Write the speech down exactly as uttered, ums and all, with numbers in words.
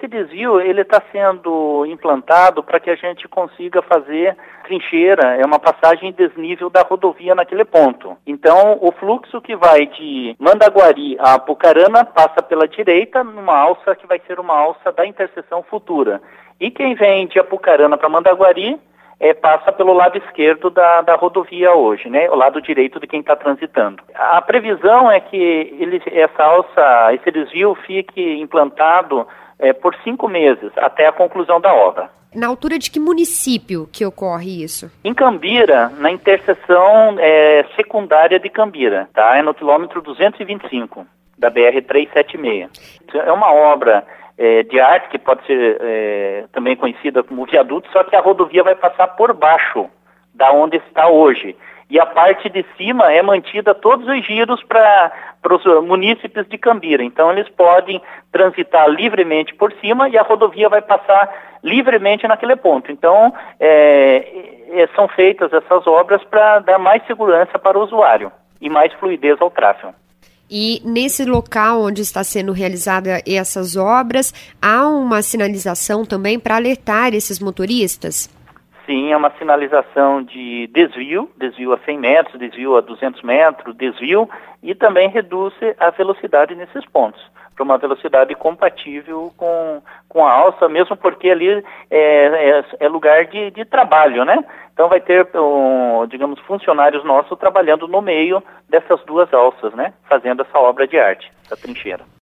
esse desvio ele está sendo implantado para que a gente consiga fazer trincheira, é uma passagem em desnível da rodovia naquele ponto. Então, o fluxo que vai de Mandaguari a Apucarana passa pela direita, numa alça que vai ser uma alça da interseção futura. E quem vem de Apucarana para Mandaguari é, passa pelo lado esquerdo da, da rodovia hoje, né? O lado direito de quem está transitando. A previsão é que ele, essa alça, esse desvio fique implantado é, por cinco meses, até a conclusão da obra. Na altura de que município que ocorre isso? Em Cambira, na interseção é, secundária de Cambira, tá? É no quilômetro duzentos e vinte e cinco da B R trezentos e setenta e seis. É uma obra é, de arte que pode ser é, também conhecida como viaduto, só que a rodovia vai passar por baixo da onde está hoje. E a parte de cima é mantida todos os giros para os munícipes de Cambira. Então eles podem transitar livremente por cima e a rodovia vai passar livremente naquele ponto. Então é, é, são feitas essas obras para dar mais segurança para o usuário e mais fluidez ao tráfego. E nesse local onde está sendo realizada essas obras, há uma sinalização também para alertar esses motoristas? Sim, é uma sinalização de desvio, desvio a cem metros, desvio a duzentos metros, desvio, e também reduz a velocidade nesses pontos, para uma velocidade compatível com, com a alça, mesmo porque ali é, é, é lugar de, de trabalho, né? Então vai ter, um, digamos, funcionários nossos trabalhando no meio dessas duas alças, né? Fazendo essa obra de arte, essa trincheira.